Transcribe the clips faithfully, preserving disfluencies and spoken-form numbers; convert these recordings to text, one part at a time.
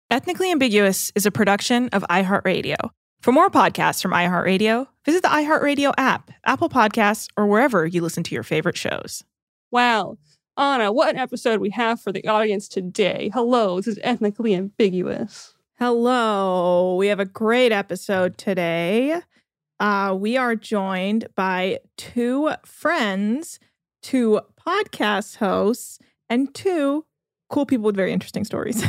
Ethnically Ambiguous is a production of iHeartRadio. For more podcasts from iHeartRadio, visit the iHeartRadio app, Apple Podcasts, or wherever you listen to your favorite shows. Wow. Anna, what an episode we have for the audience today. Hello, this is Ethnically Ambiguous. Hello. We have a great episode today. Uh, we are joined by two friends, two podcast hosts, and two cool people with very interesting stories.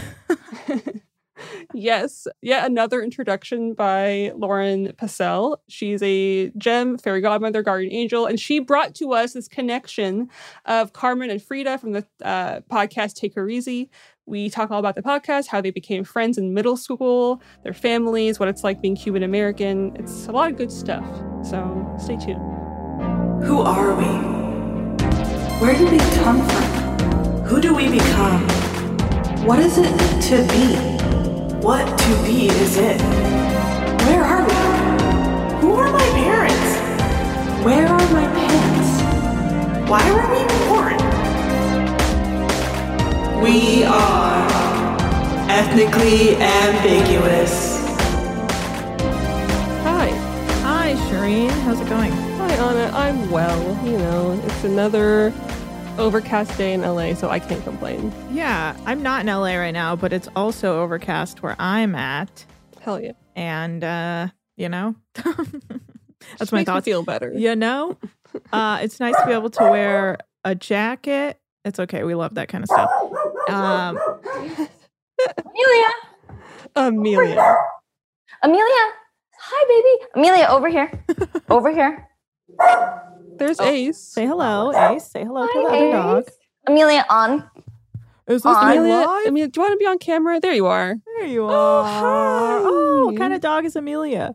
Yes, yet another introduction by Lauren Passell. She's a gem, fairy godmother, guardian angel, and she brought to us this connection of Carmen and Frida from the uh, podcast Take Her Easy. We talk all about the podcast, how they became friends in middle school, their families, what it's like being Cuban American. It's a lot of good stuff, so stay tuned. Who are we? Where did we come from? Who do we become? What is it to be? What to be is it? Where are we? Who are my parents? Where are my pants? Why were we born? We are ethnically ambiguous. Hi. Hi, Shireen. How's it going? Hi, Anna. I'm well. You know, it's another overcast day in L A, so I can't complain. Yeah, I'm not in L A right now, but it's also overcast where I'm at. Hell yeah. And, uh, you know, that's Just my makes me thoughts. feel better. You know, uh, it's nice to be able to wear a jacket. It's okay. We love that kind of stuff. Um, Amelia. Amelia. Amelia. Hi, baby. Amelia, over here. Over here. There's oh, Ace. Say hello, Ace. Say hello Hi, to the other dog. Ace. Amelia, on. Is this On. me Amelia, live? Amelia, do you want to be on camera? There you are. There you Oh, are. hi. Oh, what kind of dog is Amelia?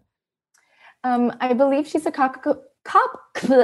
Um, I believe she's a cock. Cop.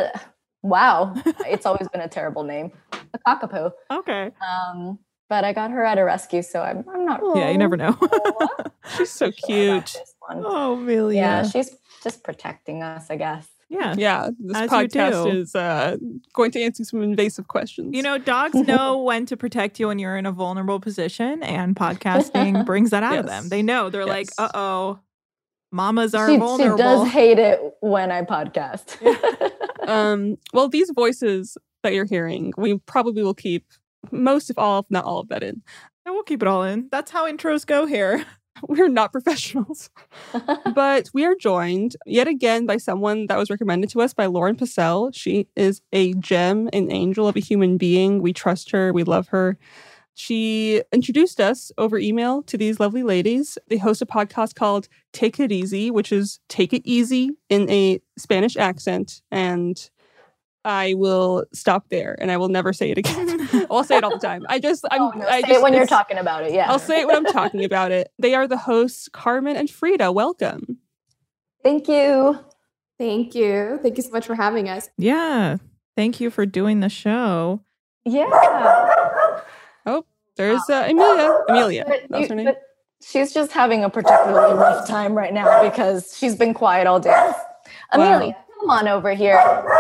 Wow, it's always been a terrible name. A cockapoo. Okay. Um, but I got her at a rescue, so I'm. I'm not. Yeah, you never know. She's so sure about cute. this one. Oh, Amelia. Yeah, she's just protecting us, I guess. Yeah. Yeah, this As you podcast do. is uh, going to answer some invasive questions. You know, dogs know when to protect you when you're in a vulnerable position, and podcasting brings that out of Yes. them. They know. They're like, Yes. uh-oh, mamas are She, she vulnerable. does hate it when I podcast. um, well, these voices that you're hearing, we probably will keep most, if all, if not all of that in. And we'll keep it all in. That's how intros go here. We're not professionals. But we are joined yet again by someone that was recommended to us by Lauren Passell. She is a gem, an angel of a human being. We trust her. We love her. She introduced us over email to these lovely ladies. They host a podcast called Take It Easy, which is Take It Easy in a Spanish accent. And I will stop there and I will never say it again. I'll say it all the time. I just, I'm, Oh, no, I say just, it when you're it's- talking about it. Yeah. I'll say it when I'm talking about it. They are the hosts, Carmen and Frida. Welcome. Thank you. Thank you. Thank you so much for having us. Yeah. Thank you for doing the show. Yeah. There's uh, Amelia. Amelia. But That's you- her name. but she's just having a particularly rough time right now because she's been quiet all day. Amelia, come on over here.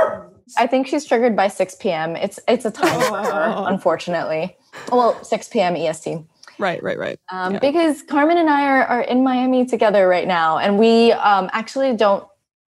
I think she's triggered by six p.m. It's it's a time for her, unfortunately. Well, six p.m. E S T. Right, right, right. Um, Yeah. Because Carmen and I are, are in Miami together right now, and we um, actually don't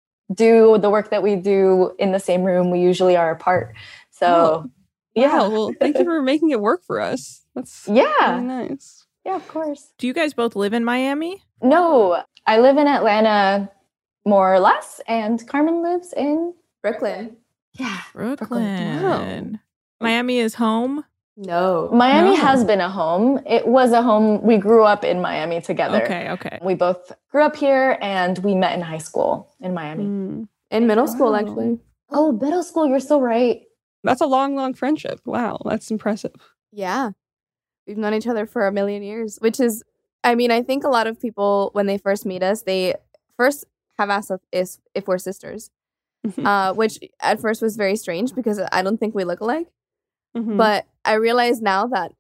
do the work that we do in the same room. We usually are apart. So, Oh, yeah. Wow, well, thank you for making it work for us. That's Yeah. really nice. Yeah, of course. Do you guys both live in Miami? No, I live in Atlanta more or less, and Carmen lives in Brooklyn. yeah. Brooklyn. Wow. Miami is home. No. Miami No. has been a home. It was a home. We grew up in Miami together. Okay, okay. We both grew up here, and we met in high school in Miami. Mm. In middle school, Wow. actually. Oh, middle school. You're so right. That's a long, long friendship. Wow, that's impressive. Yeah. We've known each other for a million years, which is, I mean, I think a lot of people, when they first meet us, they first have asked us if, if we're sisters, Mhm. uh, which at first was very strange because I don't think we look alike. Mhm. But I realize now that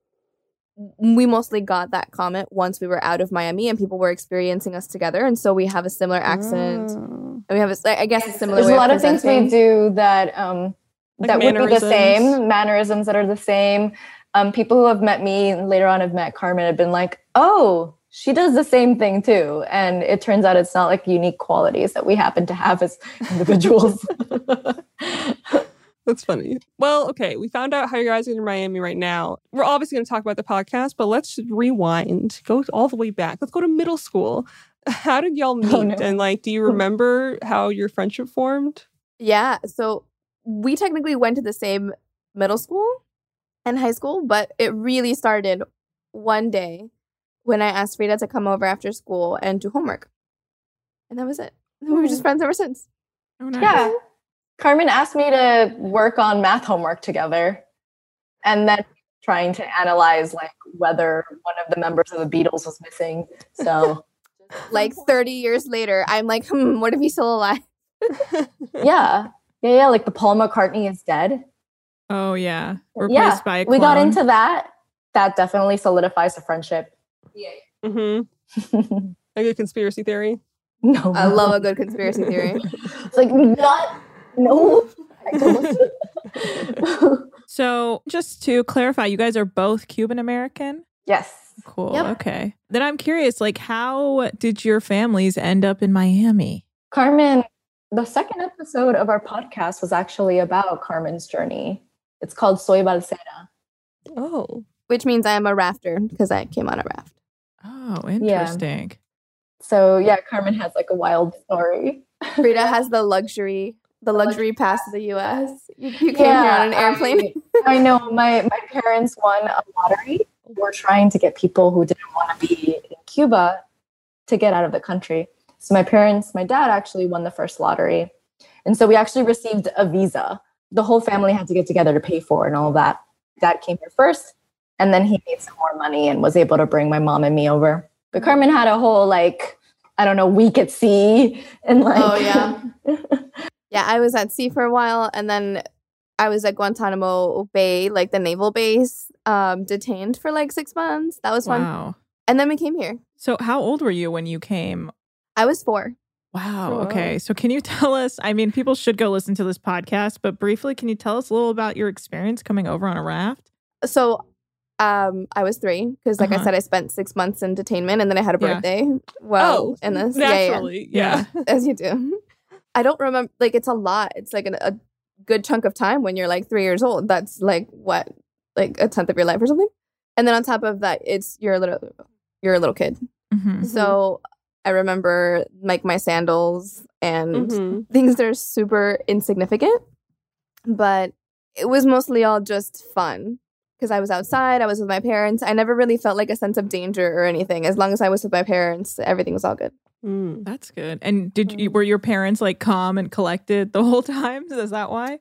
we mostly got that comment once we were out of Miami and people were experiencing us together. And so we have a similar accent. Oh. And we have, a, I guess, a similar There's way a lot of things we presenting. do that um, Like that would be the mannerisms. same mannerisms that are the same. Um, people who have met me and later on have met Carmen have been like, "Oh, she does the same thing too. And it turns out it's not like unique qualities that we happen to have as individuals. That's funny. Well, okay, we found out how you guys are in Miami right now. We're obviously going to talk about the podcast, but let's rewind, go all the way back. Let's go to middle school. How did y'all meet? Oh, no. And like, do you remember how your friendship formed? Yeah, so we technically went to the same middle school and high school, but it really started one day when I asked Frida to come over after school and do homework. And that was it. We were just friends ever since. Oh, nice. Yeah. Carmen asked me to work on math homework together, and then trying to analyze like whether one of the members of the Beatles was missing. So like thirty years later, I'm like, hmm, what if he's still alive? yeah. Yeah, yeah. Like the Paul McCartney is dead. Oh, yeah. Replaced yeah, by a clone. We got into that. That definitely solidifies the friendship. Yeah. Mm-hmm. A good conspiracy theory? No. I love a good conspiracy theory. It's like, not. No. I don't. So just to clarify, you guys are both Cuban American? Yes. Cool. Yep. Okay. Then I'm curious, like, how did your families end up in Miami? Carmen, the second episode of our podcast was actually about Carmen's journey. It's called Soy Balsera. Oh. Which means I am a rafter because I came on a raft. Oh, interesting. Yeah. So yeah, Carmen has like a wild story. Frida has the luxury, the luxury pass to the U S. You, you came yeah, here on an airplane. I, I know. My my parents won a lottery. We're trying to get people who didn't want to be in Cuba to get out of the country. So my parents, my dad actually won the first lottery. And so we actually received a visa. The whole family had to get together to pay for it and all of that. Dad came here first, and then he made some more money and was able to bring my mom and me over. But Carmen had a whole, like, I don't know, week at sea. And like, oh, yeah. Yeah, I was at sea for a while, and then I was at Guantanamo Bay, like the naval base, um, detained for like six months. That was fun. Wow. And then we came here. So how old were you when you came? I was four. Wow. Okay. So can you tell us, I mean, people should go listen to this podcast, but briefly, can you tell us a little about your experience coming over on a raft? So um, I was three because, like uh-huh. I said, I spent six months in detainment, and then I had a birthday. Yeah. Well, oh, in this. Naturally. Yeah, yeah. yeah. As you do. I don't remember. Like, it's a lot. It's like an, a good chunk of time when you're like three years old. That's like what, like a tenth of your life or something. And then on top of that, it's you're a little, you're a little kid. Mm-hmm. So I remember like my sandals and mm-hmm. things that are super insignificant, but it was mostly all just fun because I was outside. I was with my parents. I never really felt like a sense of danger or anything. As long as I was with my parents, everything was all good. Mm. That's good. And did you, were your parents like calm and collected the whole time? Is that why?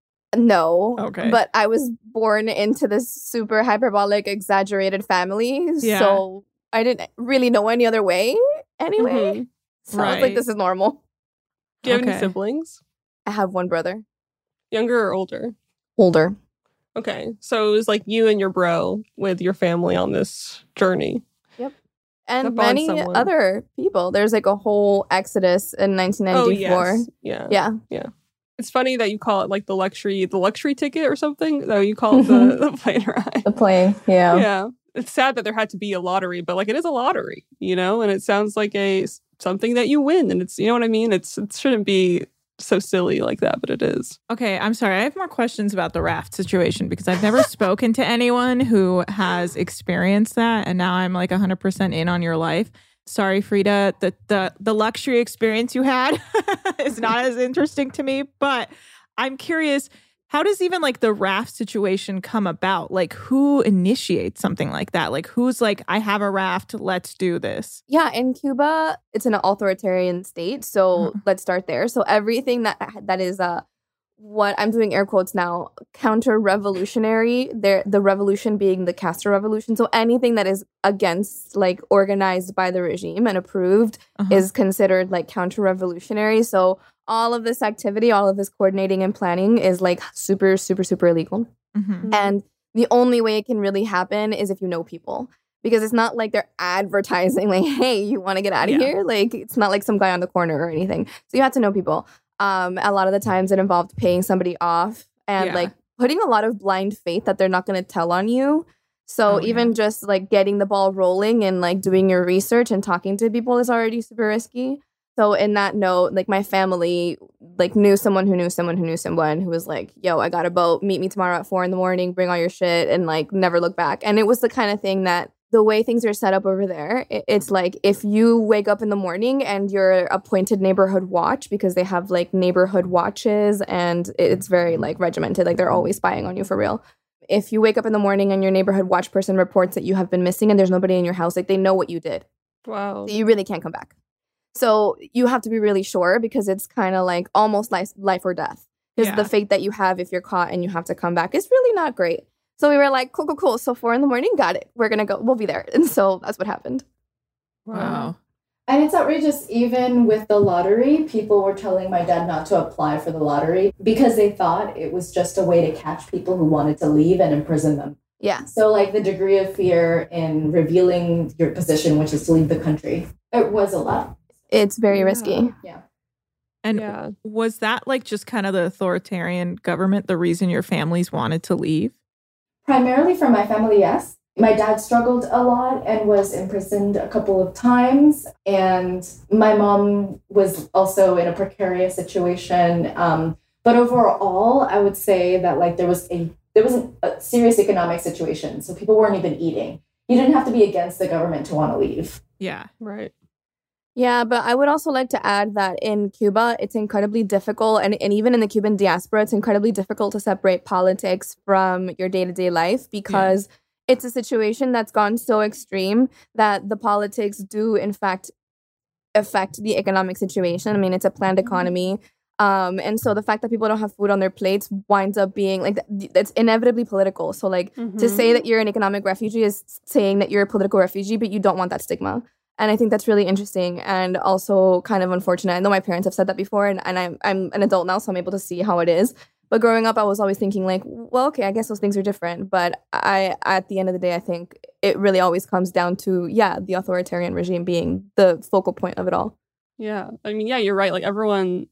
No. Okay. But I was born into this super hyperbolic, exaggerated family. Yeah. So I didn't really know any other way anyway. Mm-hmm. So I was like, this is normal. Do you have Okay. any siblings? I have one brother. Younger or older? Older. Okay. So it was like you and your bro with your family on this journey. Yep. And That bonds many someone. other people. There's like a whole exodus in nineteen ninety-four. Oh, yes. Yeah. Yeah. Yeah. It's funny that you call it like the luxury, the luxury ticket or something. No, you call it the, the plane ride. The plane. Yeah. Yeah. It's sad that there had to be a lottery, but like it is a lottery, you know, and it sounds like a something that you win. And it's, you know what I mean? It's, it shouldn't be so silly like that, but it is. Okay, I'm sorry. I have more questions about the raft situation because I've never spoken to anyone who has experienced that. And now I'm like one hundred percent in on your life. Sorry, Frida, the, the, the luxury experience you had is not as interesting to me. But I'm curious, how does even like the raft situation come about? Like who initiates something like that? Like who's like, I have a raft, let's do this. Yeah, in Cuba, it's an authoritarian state. So Mhm. let's start there. So everything that that is uh what I'm doing air quotes now, counter-revolutionary, there the revolution being the Castro revolution. So anything that is against, like organized by the regime and approved Uh-huh. is considered like counter-revolutionary. So all of this activity, all of this coordinating and planning is like super, super, super illegal. Mhm. And the only way it can really happen is if you know people. Because it's not like they're advertising like, hey, you want to get out of Yeah. here? Like, it's not like some guy on the corner or anything. So you have to know people. Um, a lot of the times it involved paying somebody off and Yeah. like putting a lot of blind faith that they're not going to tell on you. So Oh, even yeah. just like getting the ball rolling and like doing your research and talking to people is already super risky. So in that note, like my family like knew someone who knew someone who knew someone who was like, yo, I got a boat, meet me tomorrow at four in the morning, bring all your shit and like never look back. And it was the kind of thing that the way things are set up over there, it, it's like if you wake up in the morning and you're appointed neighborhood watch, because they have like neighborhood watches and it's very like regimented, like they're always spying on you for real. If you wake up in the morning and your neighborhood watch person reports that you have been missing and there's nobody in your house, like they know what you did. Wow. So you really can't come back. So you have to be really sure because it's kind of like almost life, life or death. Because Yeah. the fate that you have if you're caught and you have to come back is really not great. So we were like, cool, cool, cool. So four in the morning, got it. We're going to go. We'll be there. And so that's what happened. Wow. And it's outrageous, even with the lottery, people were telling my dad not to apply for the lottery because they thought it was just a way to catch people who wanted to leave and imprison them. Yeah. So, like, the degree of fear in revealing your position, which is to leave the country, it was a lot. It's very Yeah. risky. Yeah. And Yeah. was that like just kind of the authoritarian government, the reason your families wanted to leave? Primarily for my family, yes. My dad struggled a lot and was imprisoned a couple of times. And my mom was also in a precarious situation. Um, but overall, I would say that like there was a there was a serious economic situation. So people weren't even eating. You didn't have to be against the government to want to leave. Yeah. Right. Yeah, but I would also like to add that in Cuba, it's incredibly difficult. And, and even in the Cuban diaspora, it's incredibly difficult to separate politics from your day-to-day life because it's a situation that's gone so extreme that the politics do, in fact, affect the economic situation. I mean, it's a planned economy. Um, and so the fact that people don't have food on their plates winds up being like, th- it's inevitably political. So like to Mhm. say that you're an economic refugee is saying that you're a political refugee, but you don't want that stigma. And I think that's really interesting and also kind of unfortunate. I know my parents have said that before and, and I'm, I'm an adult now, so I'm able to see how it is. But growing up, I was always thinking like, well, okay, I guess those things are different. But I, at the end of the day, I think it really always comes down to, yeah, the authoritarian regime being the focal point of it all. Yeah. I mean, yeah, you're right. Like everyone,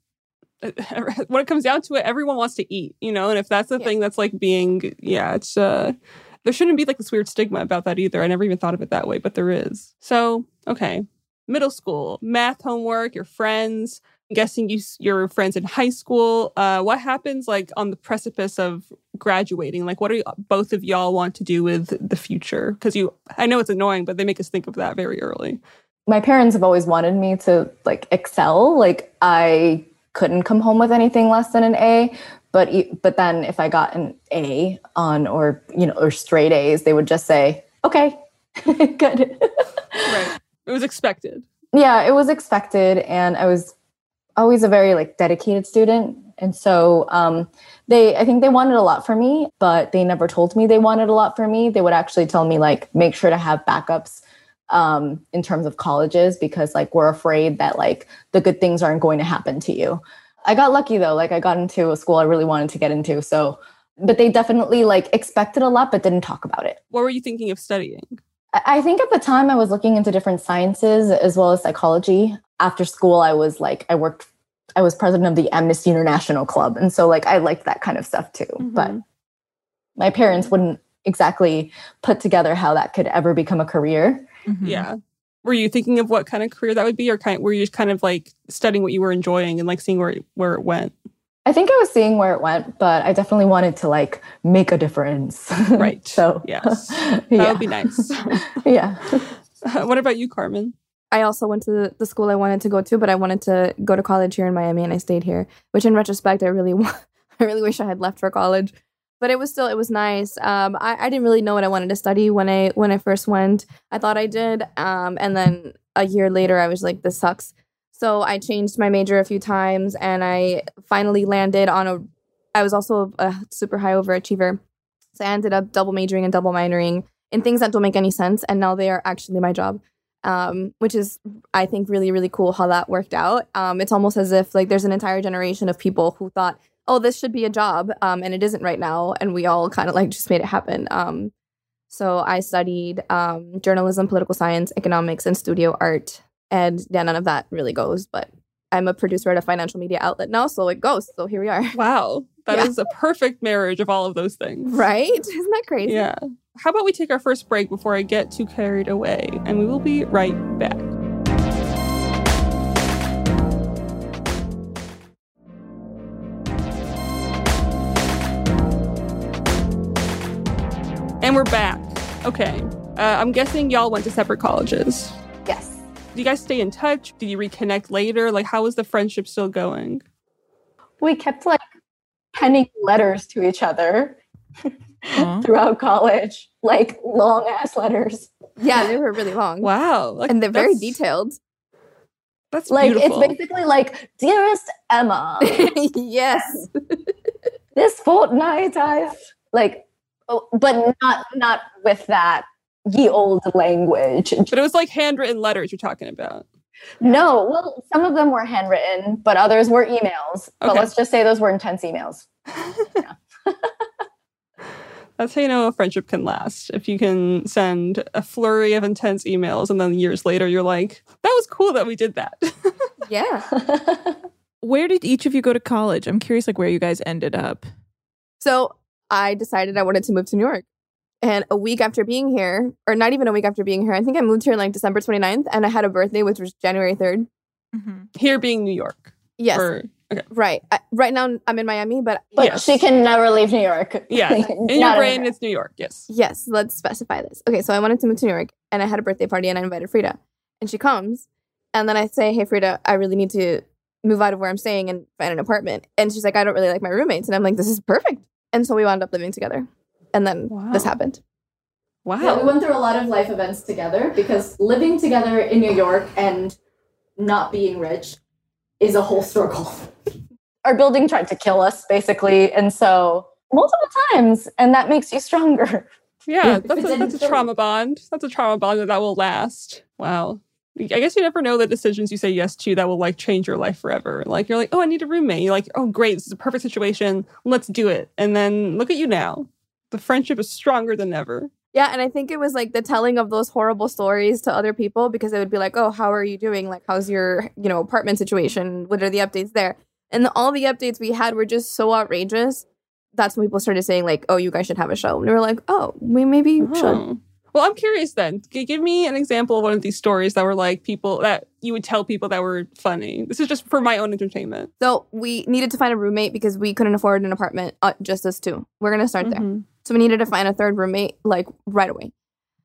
when it comes down to it, everyone wants to eat, you know? And if that's the Yeah. thing that's like being, yeah, it's, uh, there shouldn't be like this weird stigma about that either. I never even thought of it that way, but there is. So, okay. Middle school, math homework, your friends. I'm guessing you, your friends in high school. Uh, what happens like on the precipice of graduating? Like, what do you, both of y'all want to do with the future? Because you, I know it's annoying, but they make us think of that very early. My parents have always wanted me to like excel. Like I couldn't come home with anything less than an A, but e- but then if I got an A on or you know or straight A's, they would just say, "Okay, good." Right. It was expected. Yeah, it was expected, and I was always a very like dedicated student, and so um, they I think they wanted a lot for me, but they never told me they wanted a lot for me. They would actually tell me like make sure to have backups um, in terms of colleges because like we're afraid that like the good things aren't going to happen to you. I got lucky though, like I got into a school I really wanted to get into, so but they definitely like expected a lot, but didn't talk about it. What were you thinking of studying? I think at the time I was looking into different sciences as well as psychology. After school, I was like, I worked, I was president of the Amnesty International Club. And so like, I liked that kind of stuff too. Mm-hmm. But my parents wouldn't exactly put together how that could ever become a career. Mhm. Yeah. Were you thinking of what kind of career that would be, or kind were you just kind of like studying what you were enjoying and like seeing where where it went? I think I was seeing where it went, but I definitely wanted to like make a difference. Right. so Yes. That yeah. would be nice. yeah. What about you, Carmen? I also went to the school I wanted to go to, but I wanted to go to college here in Miami and I stayed here, which in retrospect, I really want, I really wish I had left for college. But it was still, it was nice. Um, I, I didn't really know what I wanted to study when I when I first went. I thought I did. Um, and then a year later, I was like, this sucks. So I changed my major a few times and I finally landed on a, I was also a super high overachiever. So I ended up double majoring and double minoring in things that don't make any sense. And now they are actually my job, um, which is, I think, really, really cool how that worked out. Um, it's almost as if like there's an entire generation of people who thought, oh, this should be a job. Um, and it isn't right now. And we all kind of like just made it happen. Um, so I studied um, journalism, political science, economics, and studio art. And yeah, none of that really goes. But I'm a producer at a financial media outlet now, so it goes. So here we are. Wow. that Yeah. is a perfect marriage of all of those things. Right? Isn't that crazy? Yeah. How about we take our first break before I get too carried away, and we will be right back. And we're back. Okay. Uh, I'm guessing y'all went to separate colleges. Yes. Do you guys stay in touch? Did you reconnect later? Like, how is the friendship still going? We kept like penning letters to each other Aw. throughout college, like long ass letters. Yeah, they were really long. Wow. Like, And they're very that's- detailed. That's Like beautiful. it's basically like, dearest Emma, Yes. this fortnight I've like, oh, but not not with that ye old language. But it was like handwritten letters you're talking about. No, well, some of them were handwritten, but others were emails. But Okay. let's just say those were intense emails. That's how you know a friendship can last. If you can send a flurry of intense emails and then years later you're like, that was cool that we did that. Yeah. Where did each of you go to college? I'm curious, like, where you guys ended up. So I decided I wanted to move to New York. And a week after being here, or not even a week after being here, I think I moved here like December twenty-ninth, and I had a birthday, which was January third. Mm-hmm. Here being New York. Yes. Or, okay. Right. I, right now I'm in Miami, but But Yes. she can never leave New York. Yeah. In your Not brain, her. it's New York. Yes. yes, let's specify this. Okay, so I wanted to move to New York, and I had a birthday party, and I invited Frida. And she comes, and then I say, hey, Frida, I really need to move out of where I'm staying and find an apartment. And she's like, I don't really like my roommates. And I'm like, this is perfect. And so we wound up living together. And then Wow. this happened. Wow. Yeah, we went through a lot of life events together because living together in New York and not being rich is a whole struggle. Our building tried to kill us, basically. And so multiple times. And that makes you stronger. Yeah, that's a, didn't that's a kill trauma bond. That's a trauma bond that, that will last. Wow. I guess you never know the decisions you say yes to that will like change your life forever. Like you're like, oh, I need a roommate. You're like, oh, great, this is a perfect situation. Let's do it. And then look at you now. The friendship is stronger than ever. Yeah, and I think it was like the telling of those horrible stories to other people because they would be like, oh, how are you doing? Like, how's your, you know, apartment situation? What are the updates there? And the, all the updates we had were just so outrageous. That's when people started saying like, oh, you guys should have a show. And we were like, oh, we maybe should. Oh. Well, I'm curious then. G- give me an example of one of these stories that were like people that you would tell people that were funny. This is just for my own entertainment. So we needed to find a roommate because we couldn't afford an apartment, uh, just us two. We're going to start there. Mhm. So we needed to find a third roommate like right away.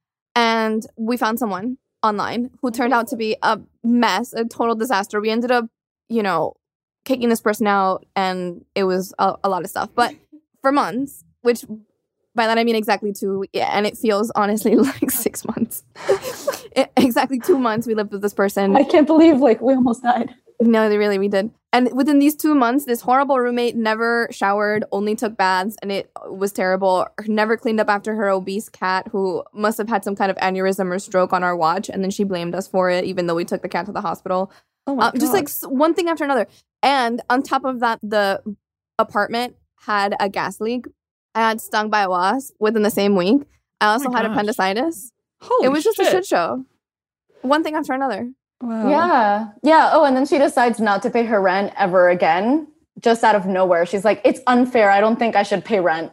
And we found someone online who turned out to be a mess, a total disaster. We ended up, you know, kicking this person out and it was a, a lot of stuff. But for months, which by that I mean exactly two, yeah, and it feels honestly like six months. It- exactly two months we lived with this person. I can't believe like we almost died. No, they really, we did. And within these two months, this horrible roommate never showered, only took baths, and it was terrible. Never cleaned up after her obese cat, who must have had some kind of aneurysm or stroke on our watch, and then she blamed us for it, even though we took the cat to the hospital. Oh my Um, just like God. s- one thing after another. And on top of that, the apartment had a gas leak. I had stung by a wasp within the same week. I also my had gosh. appendicitis. Holy it was just shit. a shit show. One thing after another. Wow. Yeah. Yeah. Oh, and then she decides not to pay her rent ever again, just out of nowhere. She's like, it's unfair. I don't think I should pay rent.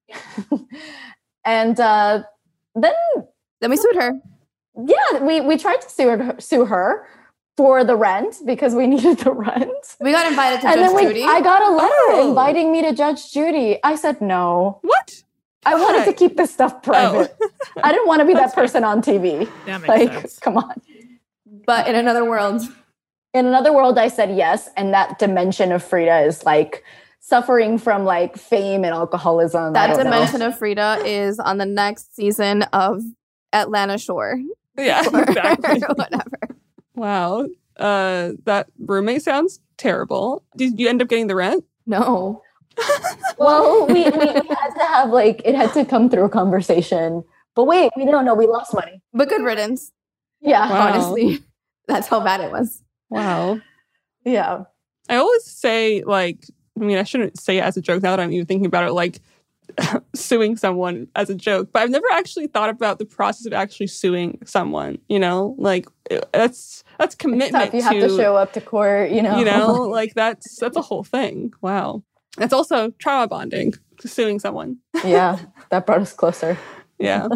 and uh, then, Then we sued her. yeah, we, we tried to sue her, sue her for the rent because we needed the rent. We got invited to and Judge then we, Judy. I got a letter Oh. inviting me to Judge Judy. I said no. What? I wanted Why? to keep this stuff private. I didn't want to be that person on T V. That makes Like, sense. come on. But in another world, In another world, I said yes. And that dimension of Frida is like suffering from like fame and alcoholism. I that don't know. dimension of Frida is on the next season of Atlanta Shore. Yeah, Or exactly. whatever. Wow. Uh, that roommate sounds terrible. Did you end up getting the rent? No. Well, we, we, we had to have like, it had to come through a conversation. But wait, we don't know. We lost money. But good riddance, Yeah. Wow. honestly. That's how bad it was. Wow. Yeah. I always say, like, I mean, I shouldn't say it as a joke now that I'm even thinking about it, like suing someone as a joke, but I've never actually thought about the process of actually suing someone, you know? Like, it- that's that's It's commitment tough. You have to show up to court, you know. you know, like that's that's a whole thing. Wow. That's also trauma bonding, suing someone. Yeah. That brought us closer. Yeah.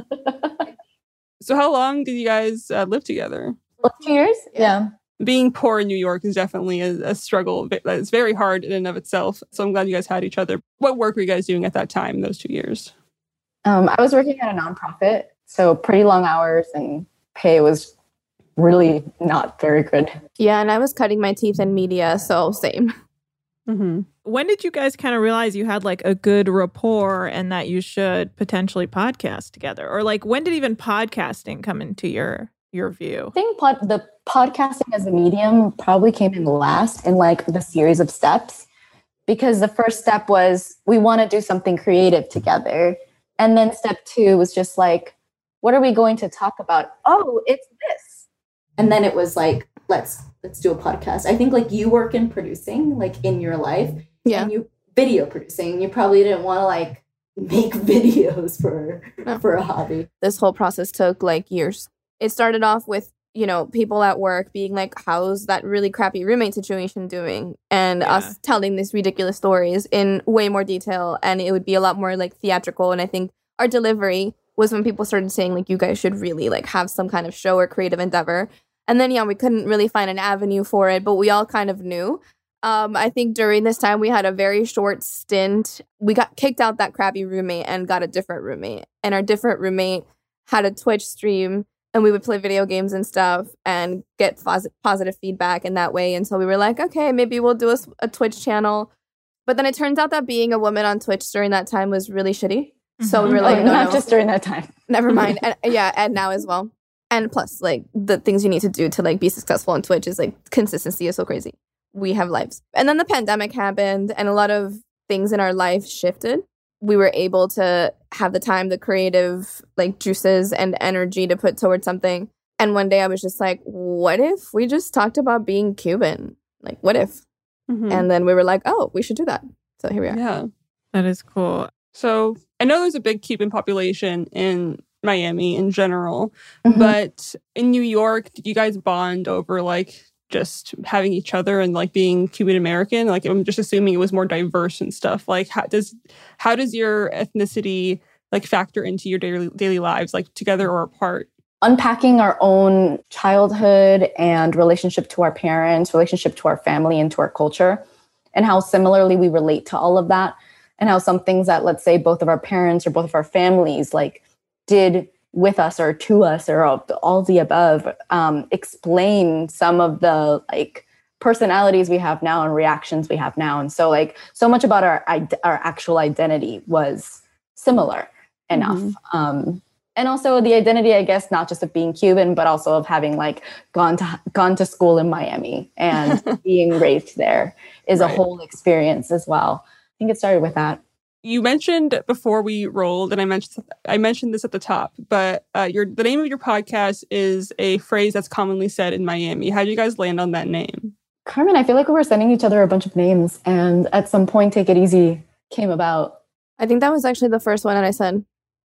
So how long did you guys uh, live together? Two years? Yeah. Being poor in New York is definitely a, a struggle. It's very hard in and of itself. So I'm glad you guys had each other. What work were you guys doing at that time, those two years? Um, I was working at a nonprofit, so pretty long hours and pay was really not very good. Yeah, and I was cutting my teeth in media, so same. Mm-hmm. When did you guys kind of realize you had like a good rapport and that you should potentially podcast together? Or like when did even podcasting come into your your view? I think pod- the podcasting as a medium probably came in last in like the series of steps, because the first step was we want to do something creative together. And then step two was just like, what are we going to talk about? Oh, it's this. And then it was like, let's let's do a podcast. I think like you work in producing, like in your life. Yeah. And you video producing. You probably didn't want to like make videos for No. for a hobby. This whole process took like years. It started off with, you know, people at work being like, how's that really crappy roommate situation doing? And Yeah. us telling these ridiculous stories in way more detail. And it would be a lot more like theatrical. And I think our delivery was when people started saying like, you guys should really like have some kind of show or creative endeavor. And then, yeah, we couldn't really find an avenue for it, but we all kind of knew. Um, I think during this time, we had a very short stint. We got kicked out that crappy roommate and got a different roommate. And our different roommate had a Twitch stream, and we would play video games and stuff and get pos- positive feedback in that way. And so we were like, okay, maybe we'll do a, a Twitch channel. But then it turns out that being a woman on Twitch during that time was really shitty. So we were Oh, like, no, not no. just during that time. Never mind. And, yeah, and now as well. And plus, like, the things you need to do to, like, be successful on Twitch is, like, consistency is so crazy. We have lives. And then the pandemic happened, and a lot of things in our life shifted. We were able to have the time, the creative, like, juices and energy to put towards something. And one day I was just like, what if we just talked about being Cuban? Like, what if? Mm-hmm. And then we were like, oh, we should do that. So here we are. Yeah. That is cool. So I know there's a big Cuban population in Miami in general, Mhm. but in New York, did you guys bond over like just having each other and like being Cuban American? Like I'm just assuming it was more diverse and stuff. Like how does how does your ethnicity like factor into your daily daily lives, like together or apart? Unpacking our own childhood and relationship to our parents, relationship to our family and to our culture, and how similarly we relate to all of that, and how some things that, let's say, both of our parents or both of our families like did with us or to us or all, all the above, um, explain some of the like personalities we have now and reactions we have now. And so like so much about our our actual identity was similar enough. Mm-hmm. Um, and also the identity, I guess, not just of being Cuban, but also of having like gone to gone to school in Miami and being raised there is Right. a whole experience as well. I think it started with that. You mentioned before we rolled, and I mentioned I mentioned this at the top, but uh, your the name of your podcast is a phrase that's commonly said in Miami. How did you guys land on that name? Carmen, I feel like we were sending each other a bunch of names, and at some point, Take It Easy came about. I think that was actually the first one that I said.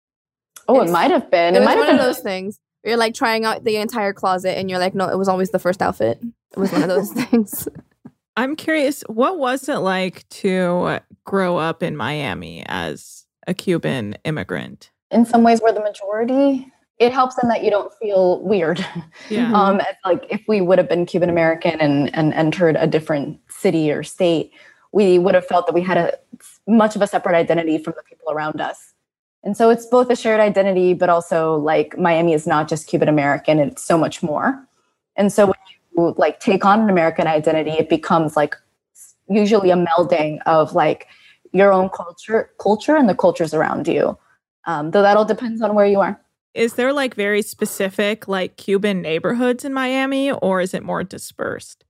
Oh, It's- it might have been. It, It, was might one have of been. those things. where You're like trying out the entire closet, and you're like, no, it was always the first outfit. It was one of those things. I'm curious, what was it like to grow up in Miami as a Cuban immigrant? In some ways, we're the majority. It helps in that you don't feel weird. Yeah. Um, as, like if we would have been Cuban American and and entered a different city or state, we would have felt that we had a much of a separate identity from the people around us. And so it's both a shared identity, but also like Miami is not just Cuban American; it's so much more. And so when you like take on an American identity, it becomes like usually a melding of like your own culture, culture, and the cultures around you. Um, though that all depends on where you are. Is there like very specific like Cuban neighborhoods in Miami, or is it more dispersed?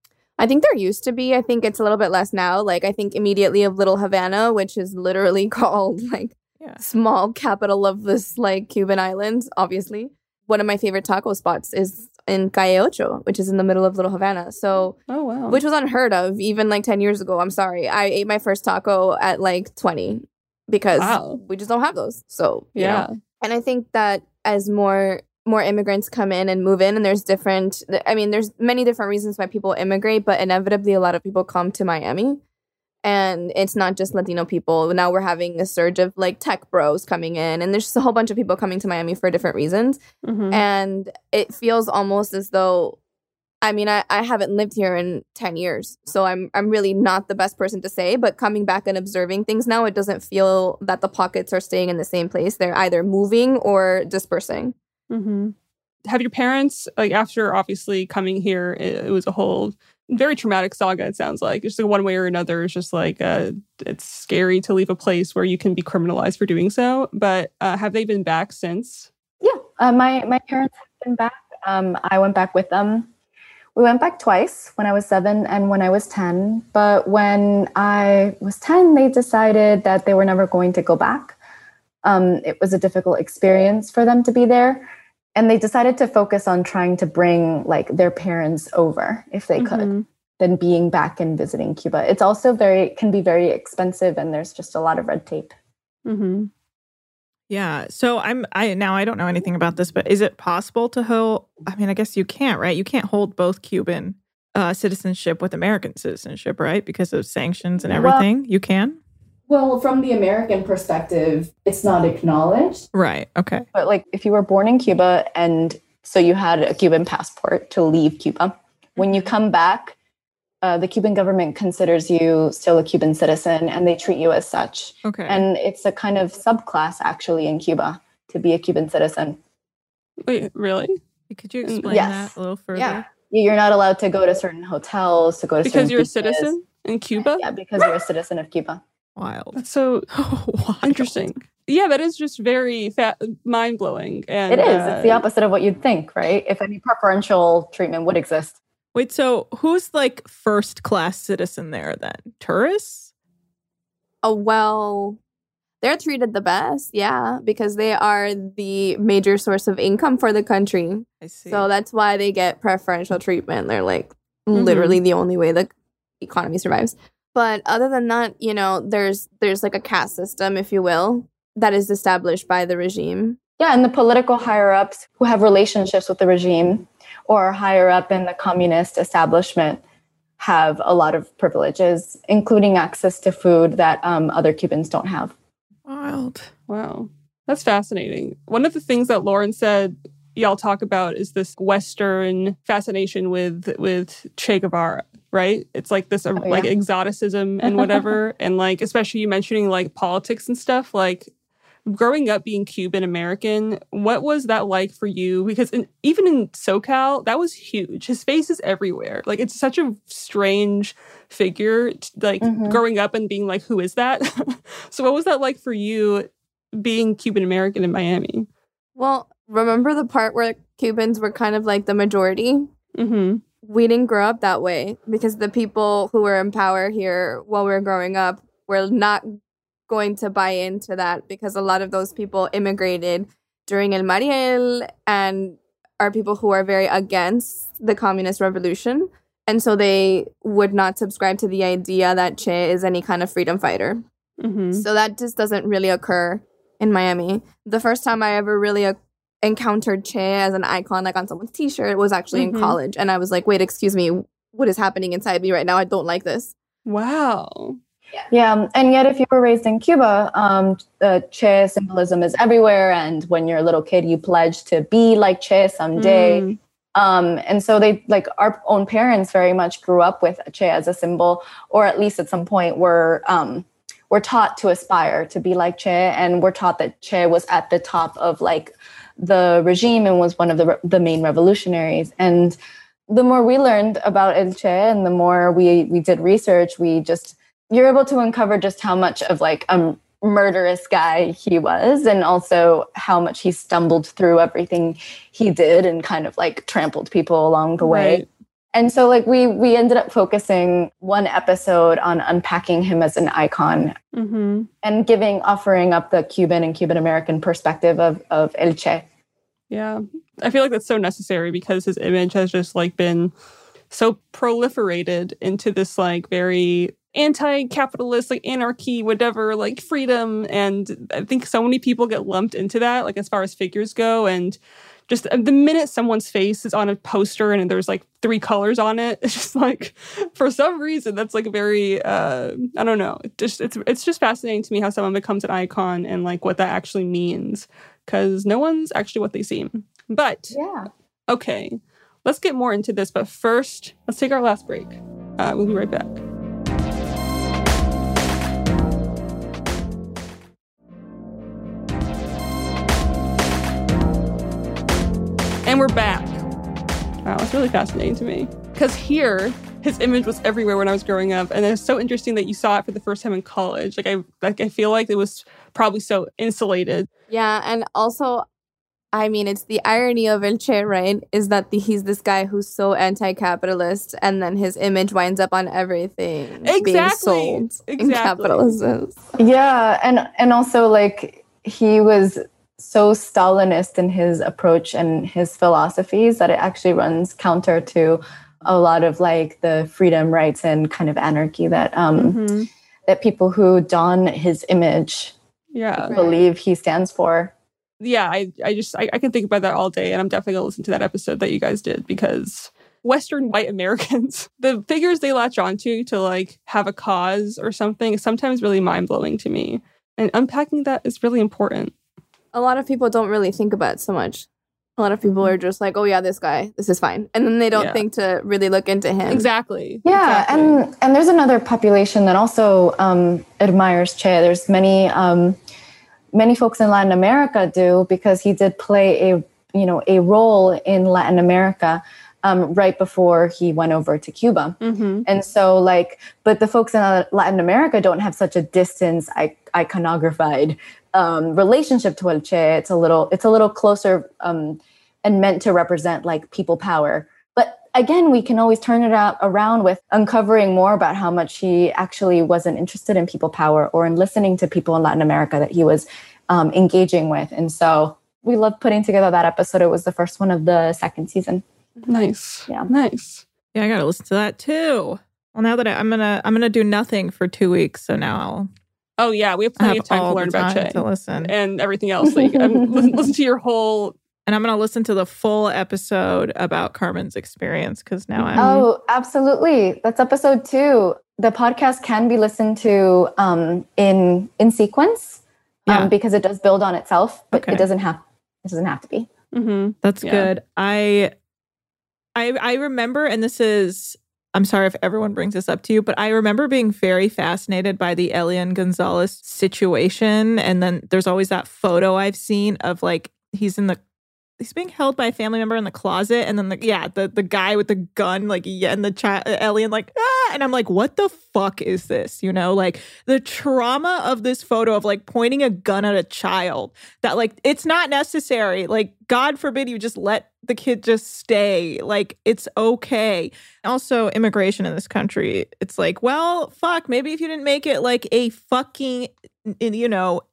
I think there used to be. I think it's a little bit less now. Like, I think immediately of Little Havana, which is literally called like Yeah. small capital of this like Cuban island, obviously. One of my favorite taco spots is in Calle Ocho, which is in the middle of Little Havana. So, Oh wow. which was unheard of even like ten years ago. I'm sorry. I ate my first taco at like twenty because Wow. we just don't have those. So, you yeah. know. And I think that as more more immigrants come in and move in, and there's different, I mean, there's many different reasons why people immigrate, but inevitably a lot of people come to Miami. And it's not just Latino people. Now we're having a surge of like tech bros coming in, and there's just a whole bunch of people coming to Miami for different reasons. Mm-hmm. And it feels almost as though, I mean, I, I haven't lived here in ten years, so I'm I'm really not the best person to say, but coming back and observing things now, it doesn't feel that the pockets are staying in the same place. They're either moving or dispersing. Mm-hmm. Have your parents, like after obviously coming here, it, it was a whole very traumatic saga, it sounds like. It's like one way or another. It's just like, uh, it's scary to leave a place where you can be criminalized for doing so. But uh, have they been back since? Yeah, uh, my, my parents have been back. Um, I went back with them. We went back twice, when I was seven and when I was ten. But when I was ten, they decided that they were never going to go back. Um, it was a difficult experience for them to be there. And they decided to focus on trying to bring like their parents over if they could, Mm-hmm. than being back and visiting Cuba. It's also very, can be very expensive, and there's just a lot of red tape. Mm-hmm. Yeah. So I'm I now I don't know anything about this, but is it possible to hold I mean, I guess you can't, right? You can't hold both Cuban uh, citizenship with American citizenship, right? Because of sanctions and Well- everything. You can? Well, from the American perspective, it's not acknowledged. Right. Okay. But like if you were born in Cuba and so you had a Cuban passport to leave Cuba, when you come back, uh, the Cuban government considers you still a Cuban citizen and they treat you as such. Okay. And it's a kind of subclass actually in Cuba to be a Cuban citizen. Wait, really? Could you explain Yes. that a little further? Yeah. You're not allowed to go to certain hotels, to go to Because certain you're a beaches. citizen in Cuba? Yeah, because you're a citizen of Cuba. Wild. That's so Wild. interesting. Yeah, that is just very fa- mind-blowing. And It is. uh, It's the opposite of what you'd think, right? If any preferential treatment would exist. Wait, so who's like first class citizen there then? Tourists? Oh, well, they're treated the best, yeah, because they are the major source of income for the country. I see. So that's why they get preferential treatment. They're like literally the only way the economy survives. But other than that, you know, there's there's like a caste system, if you will, that is established by the regime. Yeah, and the political higher-ups who have relationships with the regime or higher up in the communist establishment have a lot of privileges, including access to food that um, other Cubans don't have. Wild. Wow. That's fascinating. One of the things that Lauren said y'all talk about is this Western fascination with with Che Guevara, right? It's like this uh, Oh, yeah. like exoticism and whatever. And like, especially you mentioning like politics and stuff, like growing up being Cuban American, what was that like for you? Because in, even in SoCal, that was huge. His face is everywhere. Like, it's such a strange figure, t- like Mhm. growing up and being like, who is that? So what was that like for you being Cuban American in Miami? Well, remember the part where Cubans were kind of like the majority? Mm-hmm. We didn't grow up that way because the people who were in power here while we were growing up were not going to buy into that, because a lot of those people immigrated during El Mariel and are people who are very against the communist revolution. And so they would not subscribe to the idea that Che is any kind of freedom fighter. Mm-hmm. So that just doesn't really occur in Miami. The first time I ever really uh, encountered Che as an icon, like on someone's t-shirt, was actually Mhm. in college. And I was like, wait, excuse me, what is happening inside me right now? I don't like this. Wow. Yeah, um, and yet if you were raised in Cuba, um, the Che symbolism is everywhere. And when you're a little kid, you pledge to be like Che someday. Mm. Um, and so they, like our own parents very much grew up with Che as a symbol, or at least at some point were, um, were taught to aspire to be like Che, and were taught that Che was at the top of like the regime and was one of the, re- the main revolutionaries. And the more we learned about El Che and the more we, we did research, we just, you're able to uncover just how much of like a murderous guy he was, and also how much he stumbled through everything he did and kind of like trampled people along the way. Right. And so like we we ended up focusing one episode on unpacking him as an icon Mm-hmm. and giving offering up the Cuban and Cuban American perspective of of El Che. Yeah. I feel like that's so necessary because his image has just like been so proliferated into this like very anti-capitalist, like anarchy, whatever, like freedom. And I think so many people get lumped into that, like as far as figures go. And just the minute someone's face is on a poster and there's like three colors on it, it's just like, for some reason, that's like a very, uh, I don't know. It just it's it's just fascinating to me how someone becomes an icon and like what that actually means, because no one's actually what they seem. But Yeah. okay, let's get more into this. But first, let's take our last break. Uh, we'll be right back. And we're back. Wow, it's really fascinating to me. Because here, his image was everywhere when I was growing up. And it's so interesting that you saw it for the first time in college. Like, I like I feel like it was probably so insulated. Yeah, and also, I mean, it's the irony of El Che, right? Is that the, he's this guy who's so anti-capitalist, and then his image winds up on everything being Exactly. sold in Exactly. capitalism. Yeah, and and also like he was so Stalinist in his approach and his philosophies that it actually runs counter to a lot of like the freedom, rights, and kind of anarchy that um Mhm. that people who don his image Yeah. Right. believe he stands for. Yeah, I, I just, I, I can think about that all day. And I'm definitely going to listen to that episode that you guys did, because Western white Americans, the figures they latch onto to like have a cause or something is sometimes really mind-blowing to me. And unpacking that is really important. A lot of people don't really think about it so much. A lot of people are just like, oh yeah, this guy, this is fine. And then they don't Yeah. think to really look into him. Exactly. Yeah, Exactly. and and there's another population that also um, admires Che. There's many um, many folks in Latin America do, because he did play a you know a role in Latin America um, right before he went over to Cuba. Mhm. And so, like, but the folks in Latin America don't have such a distance, I- iconographied um, relationship to El Che. It's a little, it's a little closer um, and meant to represent like people power. But again, we can always turn it out around with uncovering more about how much he actually wasn't interested in people power or in listening to people in Latin America that he was um, engaging with. And so we love putting together that episode. It was the first one of the second season. Nice. Yeah. Nice. Yeah, I gotta listen to that too. Well, now that I, I'm gonna I'm gonna do nothing for two weeks, so now I'll Oh, yeah. We have I plenty have of time to all learn the about time Che to listen. and everything else. Like, um, listen, listen to your whole. And I'm gonna listen to the full episode about Carmen's experience, because now I'm Oh, absolutely. That's episode two. The podcast can be listened to um, in in sequence um, Yeah. because it does build on itself, but Okay. it doesn't have it doesn't have to be. Mm-hmm. That's Yeah. good. I I I remember, and this is I'm sorry if everyone brings this up to you, but I remember being very fascinated by the Elian Gonzalez situation. And then there's always that photo I've seen of like he's in the he's being held by a family member in the closet, and then the yeah, the the guy with the gun, like yeah, and the child Elian like ah, and I'm like, what the fuck is this? You know, like the trauma of this photo of like pointing a gun at a child, that like it's not necessary. Like, God forbid you just let the kid just stay. Like, it's okay. Also, immigration in this country, it's like, well, fuck, maybe if you didn't make it like a fucking, you know,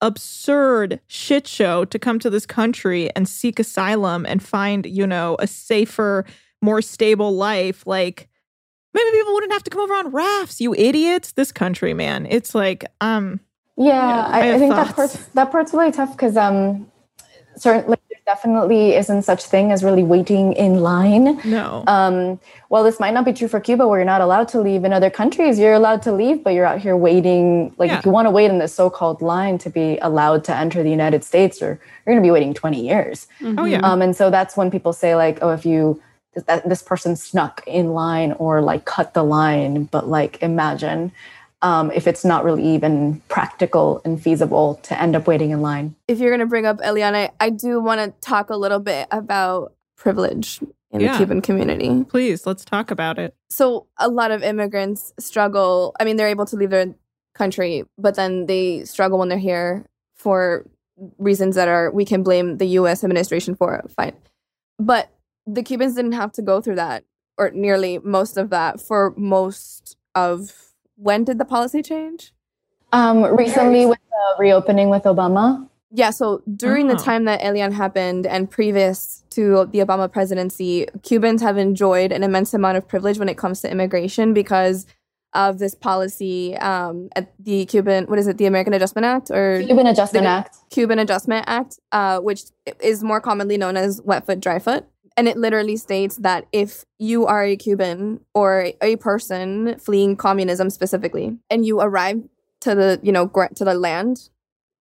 absurd shit show to come to this country and seek asylum and find, you know, a safer, more stable life, like maybe people wouldn't have to come over on rafts, you idiots. This country, man. It's like, um, Yeah, Yeah, I I, I have think that thoughts. part's that part's really tough because um, certainly there definitely isn't such thing as really waiting in line. no. Um, while this might not be true for Cuba, where you're not allowed to leave, in other countries you're allowed to leave, but you're out here waiting. Like Yeah. if you want to wait in this so-called line to be allowed to enter the United States, or you're going to be waiting twenty years. Oh, yeah. Um, and so that's when people say like, oh, if you that this person snuck in line or like cut the line, but like imagine um, if it's not really even practical and feasible to end up waiting in line. If you're going to bring up Eliana, I do want to talk a little bit about privilege in Yeah. the Cuban community. Please, let's talk about it. So a lot of immigrants struggle. I mean, they're able to leave their country, but then they struggle when they're here for reasons that are, we can blame the U S administration for. Fine. But the Cubans didn't have to go through that, or nearly most of that, for most of, when did the policy change? Um, recently, with the reopening with Obama, Yeah, so during Oh. the time that Elian happened and previous to the Obama presidency, Cubans have enjoyed an immense amount of privilege when it comes to immigration because of this policy um, at the Cuban, what is it, the American Adjustment Act? Or Cuban Adjustment the Act. Cuban Adjustment Act, uh, which is more commonly known as wet foot, dry foot. And it literally states that if you are a Cuban or a person fleeing communism specifically, and you arrive to the, you know, gra- to the land,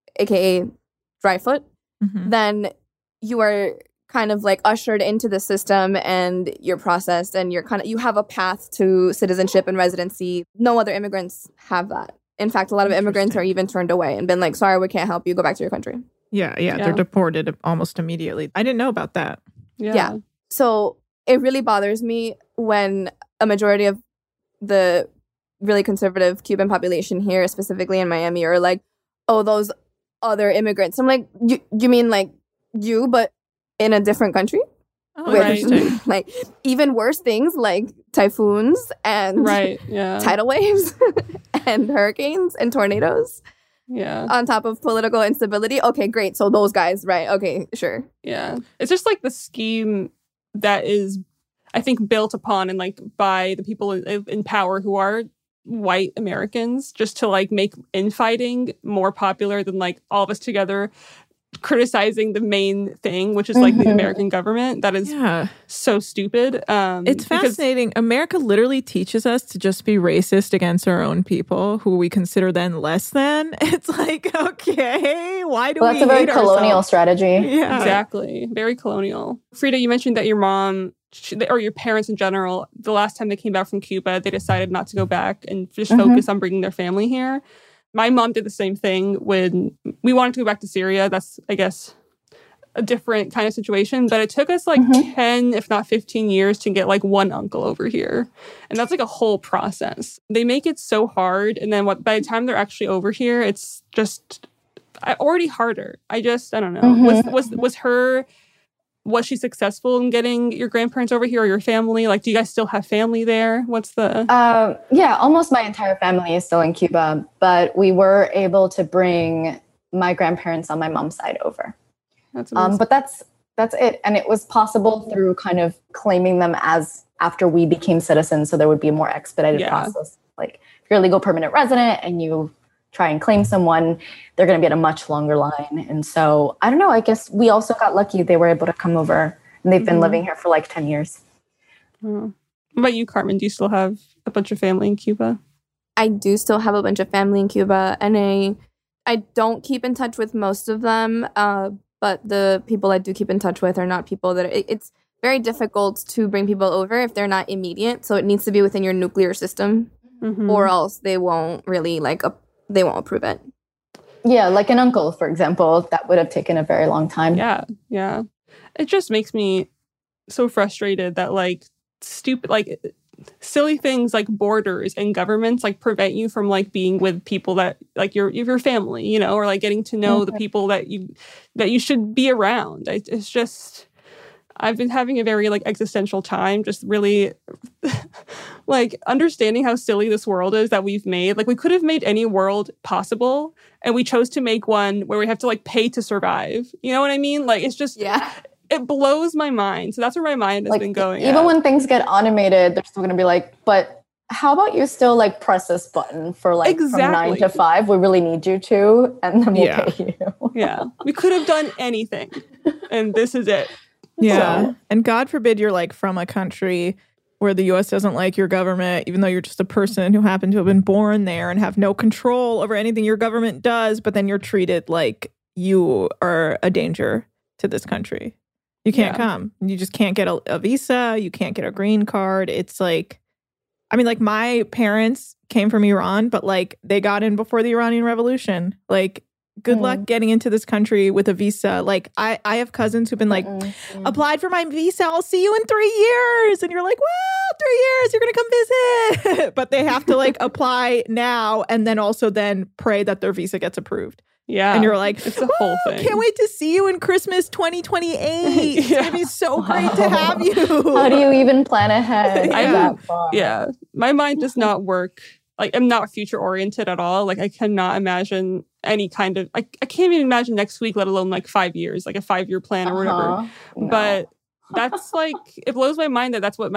aka dry foot, Mhm. then you are kind of like ushered into the system and you're processed and you're kind of, you have a path to citizenship and residency. No other immigrants have that. In fact, a lot of immigrants are even turned away and been like, sorry, we can't help you. Go back to your country. Yeah, yeah, Yeah. they're deported almost immediately. I didn't know about that. Yeah. Yeah. So it really bothers me when a majority of the really conservative Cuban population here, specifically in Miami, are like, oh, those other immigrants. I'm like, you, you mean like you, but in a different country? Oh, With, interesting. like even worse things like typhoons and Right. Yeah. tidal waves and hurricanes and tornadoes Yeah. on top of political instability. Okay, great. So those guys, right? Okay, sure. Yeah. It's just like the scheme that is, I think, built upon and like by the people in, in power who are white Americans, just to like make infighting more popular than like all of us together criticizing the main thing, which is like Mhm. the American government. That is Yeah. so stupid. Um, It's because- fascinating. America literally teaches us to just be racist against our own people who we consider then less than. It's like, okay, why do Well, we that's a very hate colonial ourselves? strategy. Yeah. Exactly. Very colonial. Frida, you mentioned that your mom, she- or your parents in general, the last time they came back from Cuba, they decided not to go back and just Mhm. focus on bringing their family here. My mom did the same thing when we wanted to go back to Syria. That's, I guess, a different kind of situation. But it took us like Mhm. ten, if not fifteen years to get like one uncle over here. And that's like a whole process. They make it so hard. And then what by the time they're actually over here, it's just I, already harder. I just, I don't know. Mhm. Was, was, was her... Was she successful in getting your grandparents over here or your family? Like, do you guys still have family there? What's the... Um, yeah, almost my entire family is still in Cuba, but we were able to bring my grandparents on my mom's side over. That's Um, amazing. but that's that's it, and it was possible through kind of claiming them as after we became citizens, so there would be a more expedited Yeah. process. Like if you're a legal permanent resident and you try and claim someone, they're going to be at a much longer line. And so I don't know. I guess we also got lucky; they were able to come over, and they've been Mhm. living here for like ten years. Oh. What about you, Carmen? Do you still have a bunch of family in Cuba? I do still have a bunch of family in Cuba, and I I don't keep in touch with most of them. Uh, but the people I do keep in touch with are not people that it, it's very difficult to bring people over if they're not immediate. So it needs to be within your nuclear system, Mhm. or else they won't really like a, they won't approve it. Yeah, like an uncle, for example, that would have taken a very long time. Yeah, yeah. It just makes me so frustrated that like stupid, like silly things like borders and governments like prevent you from like being with people that like your your family, you know, or like getting to know the people that you that you should be around. I, it's just I've been having a very like existential time, just really like understanding how silly this world is that we've made. Like we could have made any world possible, and we chose to make one where we have to like pay to survive. You know what I mean? Like it's just Yeah. it blows my mind. So that's where my mind has Like been going. even at. when things get automated, they're still going to be like, but how about you still like press this button for like from nine Exactly. to five? We really need you to, and then we'll Yeah. pay you. yeah, we could have done anything, and this is it. Yeah. So- And God forbid you're like from a country where the U S doesn't like your government, even though you're just a person who happened to have been born there and have no control over anything your government does, but then you're treated like you are a danger to this country. You can't Yeah. come. You just can't get a, a visa. You can't get a green card. It's like, I mean, like my parents came from Iran, but like they got in before the Iranian Revolution. Like, good Mm. luck getting into this country with a visa. Like, I, I have cousins who've been like, Mm-mm. applied for my visa. I'll see you in three years. And you're like, well, three years, you're going to come visit. But they have to like apply now and then also then pray that their visa gets approved. Yeah, And you're like, it's a whole "Woo, thing. Can't wait to see you in Christmas twenty twenty-eight. It's Yeah. going to be so Wow. great to have you. How do you even plan ahead Yeah. that far? Yeah, my mind does not work. Like I'm not future oriented at all. Like I cannot imagine any kind of. I I can't even imagine next week, let alone like five years, like a five year plan or whatever. Uh-huh. No. But that's like it blows my mind that that's what my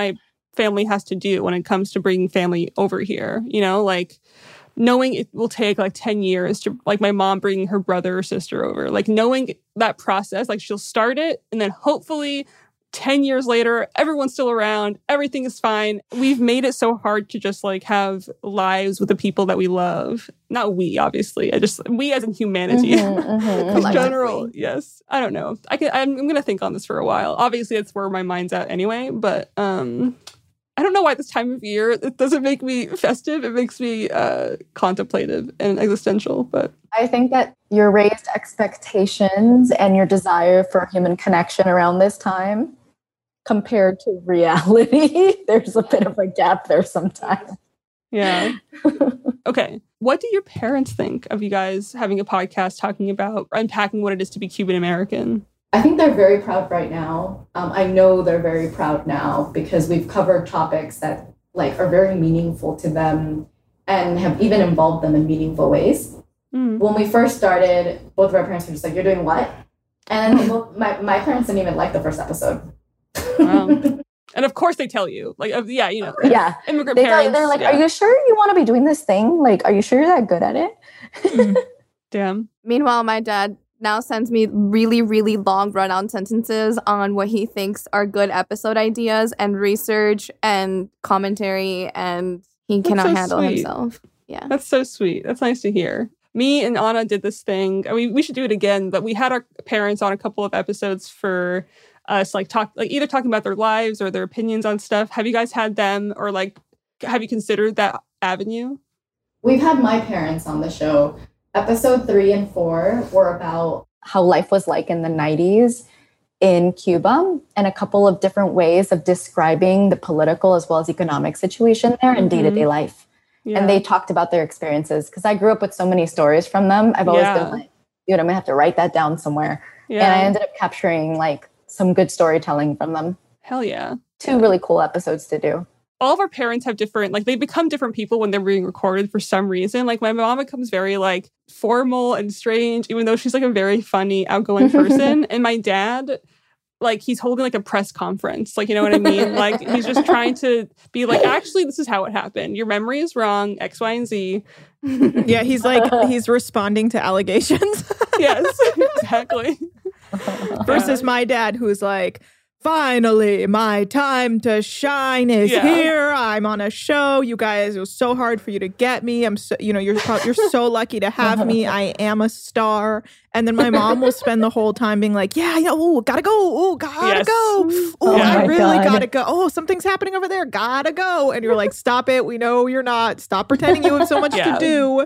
family has to do when it comes to bringing family over here. You know, like knowing it will take like ten years to, like my mom bringing her brother or sister over, like knowing that process, like she'll start it and then hopefully ten years later, everyone's still around, everything is fine. We've made it so hard to just like have lives with the people that we love. Not we, obviously. I just, we as in humanity. Mm-hmm, mm-hmm. In general, yes. I don't know. I can, I'm, I'm going to think on this for a while. Obviously, that's where my mind's at anyway. But um, I don't know why this time of year, it doesn't make me festive. It makes me uh, contemplative and existential. But I think that your raised expectations and your desire for human connection around this time compared to reality, there's a bit of a gap there sometimes. Yeah. Okay. What do your parents think of you guys having a podcast talking about unpacking what it is to be Cuban American? I think they're very proud right now. Um, I know they're very proud now because we've covered topics that like are very meaningful to them and have even involved them in meaningful ways. Mm. When we first started, both of our parents were just like, "You're doing what?" And both, my, my parents didn't even like the first episode. Wow. And of course they tell you, like, uh, yeah, you know, yeah, immigrant they parents. Tell you, they're like, yeah. "Are you sure you want to be doing this thing? Like, are you sure you're that good at it?" Mm. Damn. Meanwhile, my dad now sends me really, really long run-on sentences on what he thinks are good episode ideas and research and commentary, and he That's cannot so handle sweet. himself. Yeah, that's so sweet. That's nice to hear. Me and Anna did this thing. I mean, we should do it again, but we had our parents on a couple of episodes for us, like talk, like either talking about their lives or their opinions on stuff. Have you guys had them, or like, have you considered that avenue? We've had my parents on the show. Episode three and four were about how life was like in the nineties in Cuba and a couple of different ways of describing the political as well as economic situation there in mm-hmm. day-to-day life. Yeah. And they talked about their experiences because I grew up with so many stories from them. I've always yeah. been like, dude, I'm gonna have to write that down somewhere. Yeah. And I ended up capturing like some good storytelling from them. Hell yeah. Two really cool episodes to do. All of our parents have different, like they become different people when they're being recorded for some reason. Like my mom becomes very like formal and strange, even though she's like a very funny, outgoing person. And my dad, like he's holding like a press conference. Like, you know what I mean? Like he's just trying to be like, actually, this is how it happened. Your memory is wrong, X, Y, and Z. Yeah, he's like, he's responding to allegations. Yes, exactly. Versus yeah. my dad, who's like, finally, my time to shine is yeah. here. I'm on a show. You guys, it was so hard for you to get me. I'm so, you know, you're you're so lucky to have me. I am a star. And then my mom will spend the whole time being like, yeah, yeah, oh, gotta go. Oh, gotta yes. go. Oh, oh I really God. gotta go. Oh, something's happening over there. Gotta go. And you're like, stop it. We know you're not. Stop pretending you have so much yeah. to do.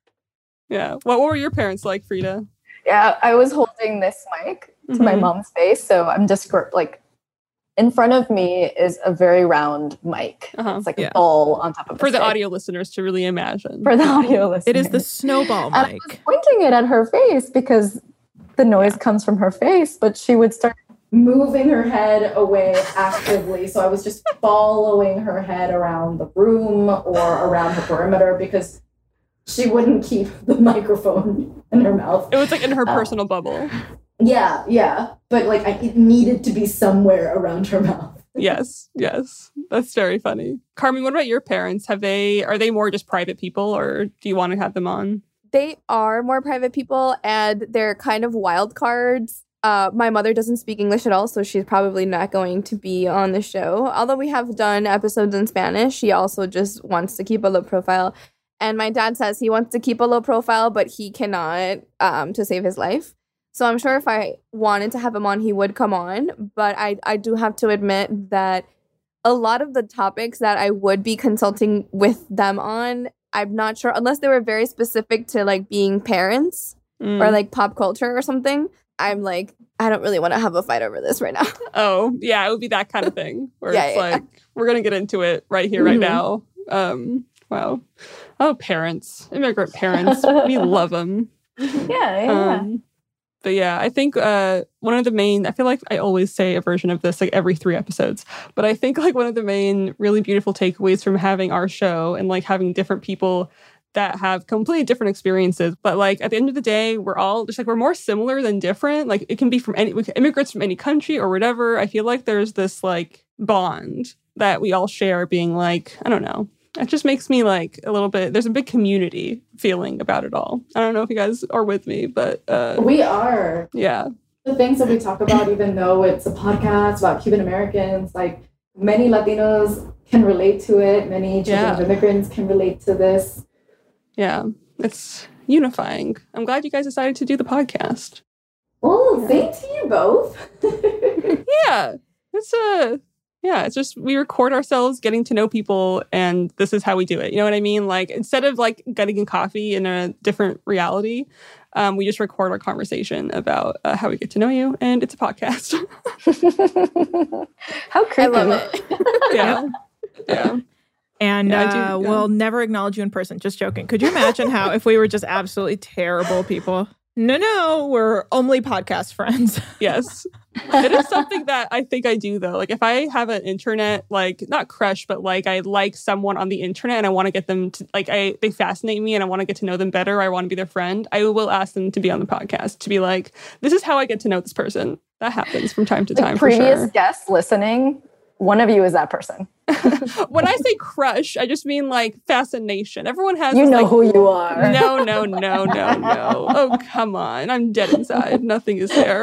Yeah. What, what were your parents like, Frida? Yeah, I was holding this mic to mm-hmm. my mom's face. So I'm just like, in front of me is a very round mic. Uh-huh. It's like yeah. a ball on top of a For stick. the audio listeners to really imagine. For the audio listeners. It is the snowball mic. And I was pointing it at her face because the noise yeah. comes from her face, but she would start moving her head away actively. So I was just following her head around the room or around her perimeter because she wouldn't keep the microphone in her mouth. It was like in her personal uh, bubble. Yeah, yeah. But like I, it needed to be somewhere around her mouth. Yes, yes. That's very funny. Carmen, what about your parents? Have they, are they more just private people or do you want to have them on? They are more private people and they're kind of wild cards. Uh, my mother doesn't speak English at all, so she's probably not going to be on the show. Although we have done episodes in Spanish, she also just wants to keep a low profile. And my dad says he wants to keep a low profile, but he cannot um, to save his life. So I'm sure if I wanted to have him on, he would come on. But I, I do have to admit that a lot of the topics that I would be consulting with them on, I'm not sure, unless they were very specific to like being parents mm. or like pop culture or something. I'm like, I don't really want to have a fight over this right now. Oh, yeah, it would be that kind of thing where yeah, it's yeah, like, yeah. we're going to get into it right here, right mm-hmm. now. Um, wow. Oh, parents, immigrant parents. We love them. Yeah, yeah. Um, but yeah, I think uh, one of the main, I feel like I always say a version of this like every three episodes, but I think like one of the main really beautiful takeaways from having our show and like having different people that have completely different experiences. But like at the end of the day, we're all just like, we're more similar than different. Like it can be from any immigrants from any country or whatever. I feel like there's this like bond that we all share being like, I don't know. It just makes me like a little bit, there's a big community feeling about it all. I don't know if you guys are with me, but uh, we are. Yeah. The things that we talk about, even though it's a podcast about Cuban Americans, like many Latinos can relate to it. Many children Yeah. of immigrants can relate to this. Yeah. It's unifying. I'm glad you guys decided to do the podcast. Well, same to you both. Yeah. It's a, yeah, it's just we record ourselves getting to know people and this is how we do it. You know what I mean? Like instead of like getting coffee in a different reality, um, we just record our conversation about uh, how we get to know you and it's a podcast. How creepy. I love it. Yeah. Yeah. And Yeah, I do, uh, yeah. we'll never acknowledge you in person. Just joking. Could you imagine how if we were just absolutely terrible people? No, no, we're only podcast friends. Yes. It is something that I think I do though. Like if I have an internet, like not crush, but like I like someone on the internet and I want to get them to like I they fascinate me and I want to get to know them better. Or I want to be their friend. I will ask them to be on the podcast to be like, this is how I get to know this person. That happens from time to Like time for previous sure. guests listening, one of you is that person. When I say crush, I just mean like fascination. Everyone has You this, know like, who you are. No, no, no, no, no. Oh, come on. I'm dead inside. Nothing is there.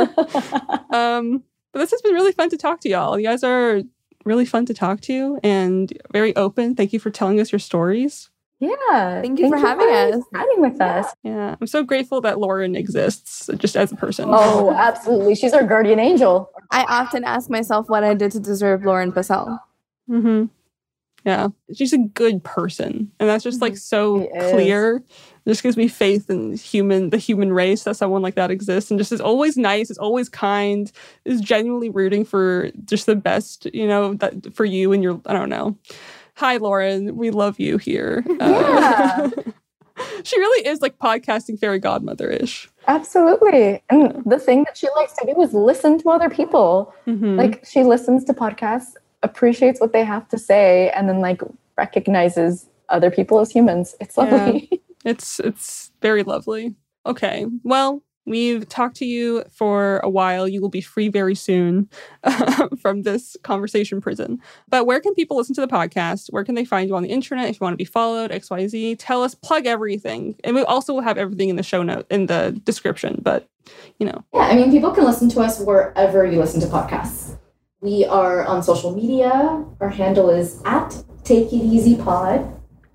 Um, but this has been really fun to talk to y'all. You guys are really fun to talk to and very open. Thank you for telling us your stories. Yeah. Thank you for having us. Chatting with us. Yeah. I'm so grateful that Lauren exists just as a person. Oh, absolutely. She's our guardian angel. I often ask myself what I did to deserve Lauren Purcell. Mm-hmm. Yeah. She's a good person. And that's just like so She is. clear. It just gives me faith in human, the human race, that someone like that exists and just is always nice, is always kind, is genuinely rooting for just the best, you know, that for you and your, I don't know. Hi, Lauren. We love you here. Yeah. Uh, she really is like podcasting fairy godmother-ish. Absolutely. And the thing that she likes to do is listen to other people. Mhm. Like she listens to podcasts, appreciates what they have to say, and then like recognizes other people as humans. It's lovely. Yeah. It's it's very lovely. Okay. Well, we've talked to you for a while. You will be free very soon uh, from this conversation prison. But where can people listen to the podcast? Where can they find you on the internet if you want to be followed? X Y Z. Tell us, plug everything. And we also will have everything in the show note, in the description. But, you know. Yeah, I mean, people can listen to us wherever you listen to podcasts. We are on social media. Our handle is at Take It Easy Pod.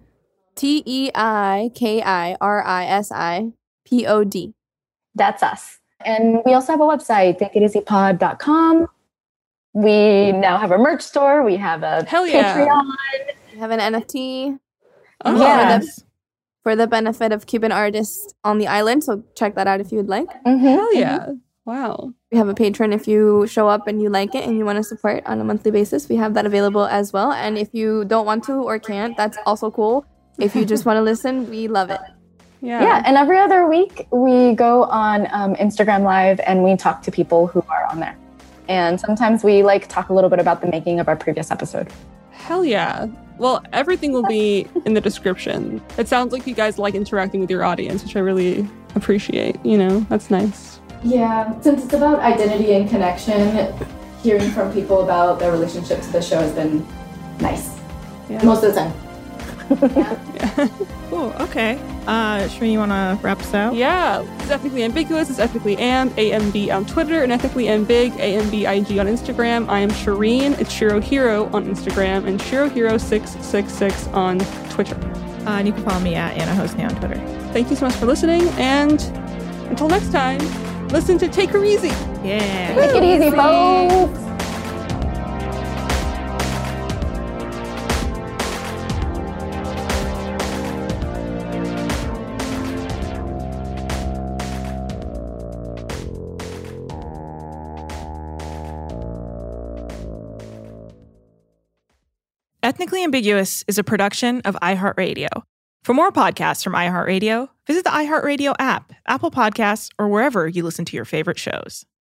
T E I K I R I S I P O D. That's us. And we also have a website, take it easy pod dot com. We now have a merch store. We have a Hell yeah. Patreon. We have an N F T Oh, Yeah. for, the, for the benefit of Cuban artists on the island. So check that out if you would like. Mhm. Hell yeah. Wow. We have a Patreon if you show up and you like it and you want to support on a monthly basis. We have that available as well. And if you don't want to or can't, that's also cool. If you just want to listen, we love it. Yeah. Yeah, and every other week we go on um, Instagram Live and we talk to people who are on there. And sometimes we like talk a little bit about the making of our previous episode. Hell yeah. Well, everything will be in the description. It sounds like you guys like interacting with your audience, which I really appreciate. You know, that's nice. Yeah, since it's about identity and connection, hearing from people about their relationship to the show has been nice. Yeah. Most of the time. Yeah. Cool. Okay. Uh, Shereen, you want to wrap us out? Yeah, it's Ethnically Ambiguous. It's Ethnically Amb, A M B on Twitter, and Ethnically Ambig, A M B I G on Instagram. I am Shireen. It's Shiro Hero on Instagram, and Shiro Hero six six six on Twitter. Uh, and you can follow me at Anna Hosney on Twitter. Thank you so much for listening, and until next time, listen to Take Her Easy. Yeah. Take it easy, folks. Ethnically Ambiguous is a production of iHeartRadio. For more podcasts from iHeartRadio, visit the iHeartRadio app, Apple Podcasts, or wherever you listen to your favorite shows.